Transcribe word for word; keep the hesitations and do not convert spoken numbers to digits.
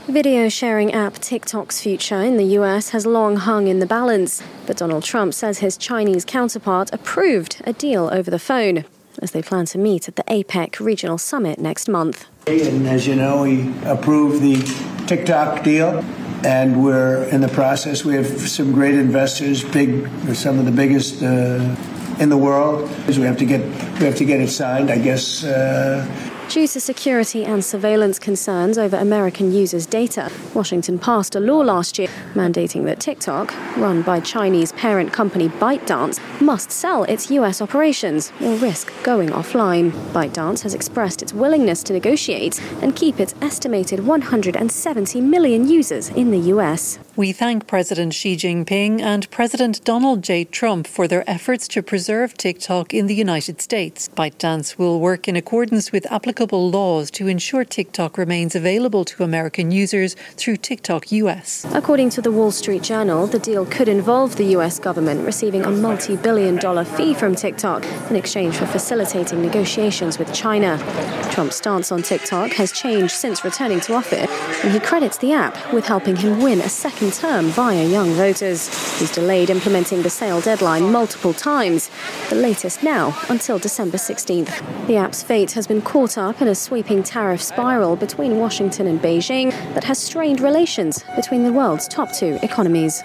Video sharing app TikTok's future in the U S has long hung in the balance, but Donald Trump says his Chinese counterpart approved a deal over the phone as they plan to meet at the APEC Regional Summit next month. And as you know, he approved the TikTok deal, and we're in the process. We have some great investors, big, some of the biggest uh, in the world. We have to get we have to get it signed, I guess. Uh, Due to security and surveillance concerns over American users' data, Washington passed a law last year mandating that TikTok, run by Chinese parent company ByteDance, must sell its U S operations or risk going offline. ByteDance has expressed its willingness to negotiate and keep its estimated one hundred seventy million users in the U S. We thank President Xi Jinping and President Donald J. Trump for their efforts to preserve TikTok in the United States. ByteDance will work in accordance with applicable laws to ensure TikTok remains available to American users through TikTok U S. According to the Wall Street Journal, the deal could involve the U S government receiving a multi-billion dollar fee from TikTok in exchange for facilitating negotiations with China. Trump's stance on TikTok has changed since returning to office, and he credits the app with helping him win a second term via young voters. He's delayed implementing the sale deadline multiple times, the latest now until December sixteenth. The app's fate has been caught up in a sweeping tariff spiral between Washington and Beijing that has strained relations between the world's top two economies.